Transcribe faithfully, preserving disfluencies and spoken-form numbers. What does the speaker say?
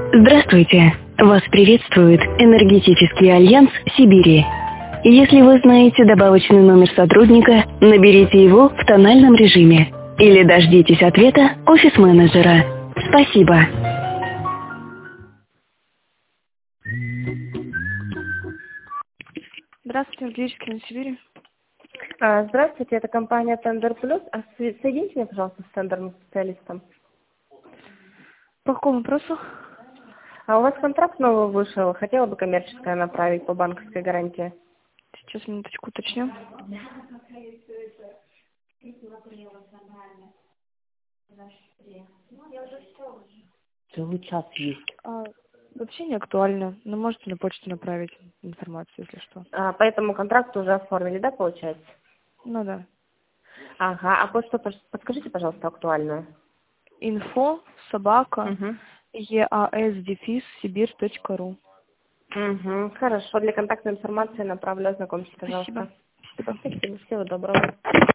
Здравствуйте! Вас приветствует Энергетический альянс Сибири. Если вы знаете добавочный номер сотрудника, наберите его в тональном режиме или дождитесь ответа офис-менеджера. Спасибо. Здравствуйте, Энергетический на Сибири. А, Здравствуйте, это компания Тендер Плюс. А со- соедините меня, пожалуйста, с тендерным специалистом. По какому вопросу? А у вас контракт новый вышел, хотела бы коммерческое направить по банковской гарантии. Сейчас минуточку уточню. Целый час есть. А, вообще не актуально, но можете на почту направить информацию, если что. А, по этому контракту уже оформили, да, получается? Ну да. Ага, а почту пож- подскажите, пожалуйста, актуальную. Инфо собака Угу. eas сибирь точка ру. Угу, хорошо, для контактной информации направлю, ознакомьтесь, Спасибо. пожалуйста. Спасибо. Спасибо, всего доброго.